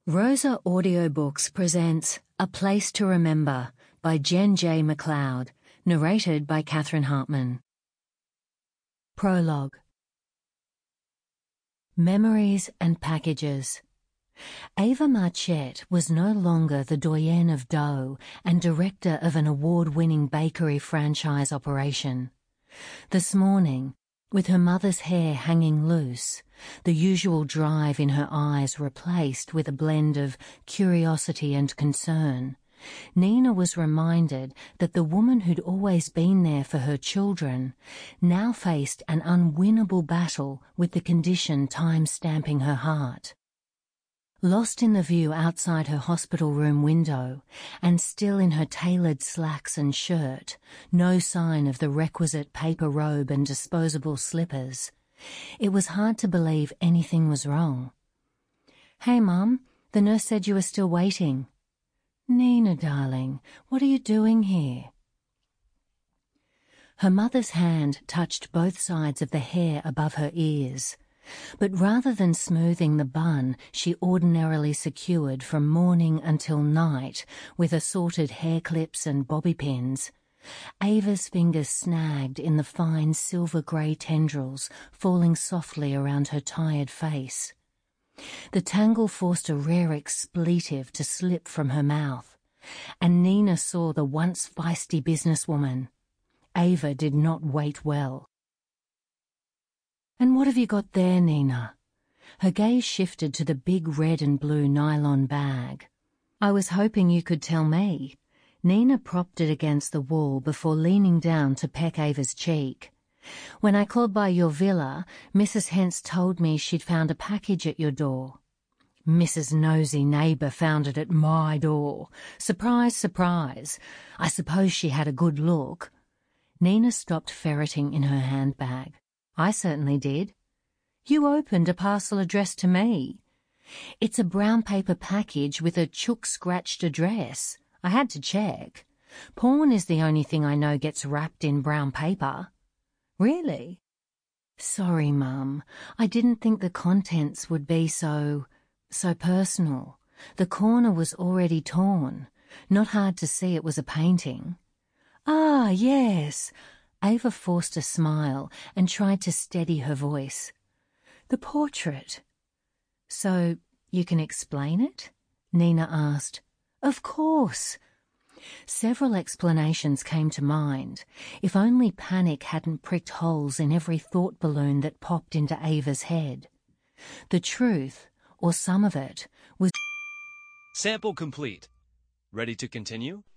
Rosa Audiobooks presents A Place to Remember by Jen J. MacLeod, narrated by Catherine Hartman. Prologue. Memories and Packages. Ava Marchette was no longer the doyenne of dough and director of an award-winning bakery franchise operation. This morning, with her mother's hair hanging loose, the usual drive in her eyes replaced with a blend of curiosity and concern, Nina was reminded that the woman who'd always been there for her children now faced an unwinnable battle with the condition time-stamping her heart. Lost in the view outside her hospital room window, and still in her tailored slacks and shirt, no sign of the requisite paper robe and disposable slippers, it was hard to believe anything was wrong. "Hey, Mum, the nurse said you were still waiting." "Nina, darling, what are you doing here?" Her mother's hand touched both sides of the hair above her ears, but rather than smoothing the bun she ordinarily secured from morning until night with assorted hair clips and bobby pins, Ava's fingers snagged in the fine silver-grey tendrils falling softly around her tired face. The tangle forced a rare expletive to slip from her mouth, and Nina saw the once feisty businesswoman. Ava did not wait well. "And what have you got there, Nina?" Her gaze shifted to the big red and blue nylon bag. "I was hoping you could tell me." Nina propped it against the wall before leaning down to peck Ava's cheek. "When I called by your villa, Mrs. Hentz told me she'd found a package at your door." "Mrs. Nosy Neighbour found it at my door. Surprise, surprise. I suppose she had a good look." Nina stopped ferreting in her handbag. "I certainly did." "You opened a parcel addressed to me." "It's a brown paper package with a chook-scratched address. I had to check. Porn is the only thing I know gets wrapped in brown paper." "Really?" "Sorry, Mum. I didn't think the contents would be so personal. The corner was already torn. Not hard to see it was a painting." "Ah, yes." Ava forced a smile and tried to steady her voice. "The portrait." "So you can explain it?" Nina asked. "Of course." Several explanations came to mind, if only panic hadn't pricked holes in every thought balloon that popped into Ava's head. The truth, or some of it, was... Sample complete. Ready to continue?